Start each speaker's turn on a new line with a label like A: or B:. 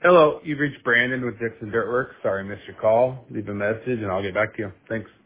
A: Hello, you've reached Brandon with Dixon Dirtworks. Sorry I missed your call. Leave a message and I'll get back to you. Thanks.